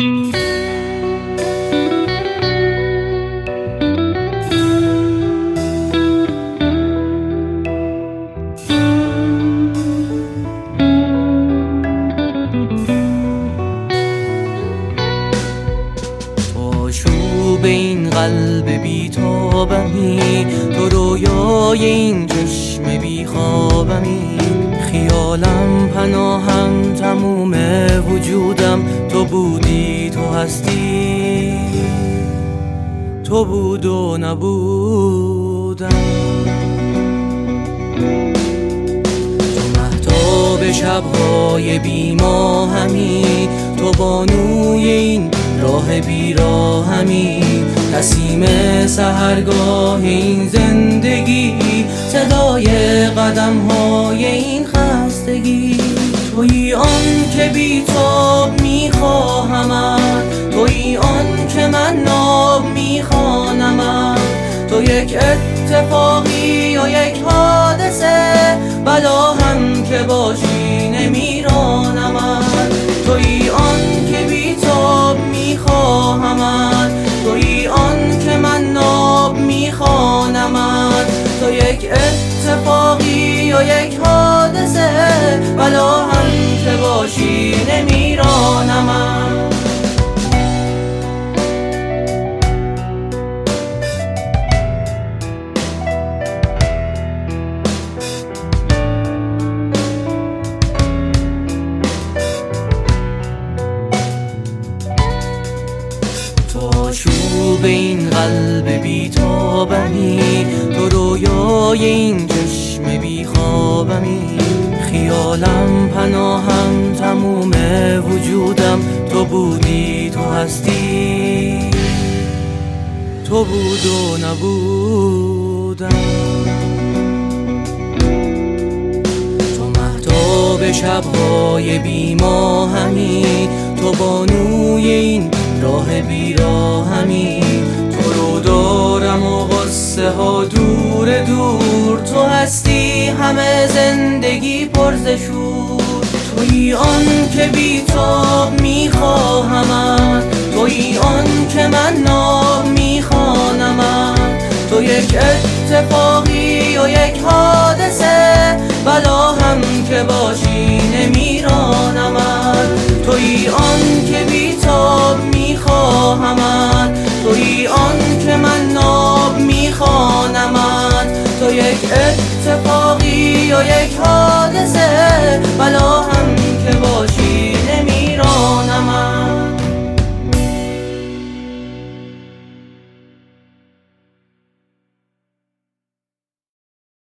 آشوب این قلب بی‌تابمی، تو رویای این چشم بیخوابمی. خیالم پناهم تموم وجودم، تو بودی تو هستی، تو بود و نبودم. تو مهتاب شب‌های بی‌ماهمی، تو بانوی این راه بیراهمی. نسیم سحرگاه این زندگی، صدای قدم‌های این خستگی. تویی آن که بی‌تاب می‌خواهمت، تویی آن که من ناب می‌خوانمت. تو یک اتفاقی و یک حادثه، بلا هم که باشی نمیرانمت. تویی آن که بی‌تاب میخواهمت، تویی آن که من ناب میخوانمت. تو یک اتفاقی و یک حادثه، بلا هم که باشی نمیرانمت. آشوب این قلب بی‌تابمی، تو رویای این چشم بیخوابمی. خیالم پناهم تموم وجودم، تو بودی تو هستی، تو بود و نبودم. تو مهتاب شب‌های بی‌ماهمی، تو بانوی این راه بیراهمی. تو رو دارم و قصه ها دور دور، تو هستی همه زندگی پر ز شور. تویی آن که بی‌تاب میخواهمت، تویی آن که من ناب میخوانمت. تو یک اتفاقی و یک حادثه، بلا هم که باشی نمیرانمت. تویی آن که بی‌تاب میخواهمت، تویی آن که من ناب میخوانمت. تو یک اتفاقی و یک حادثه،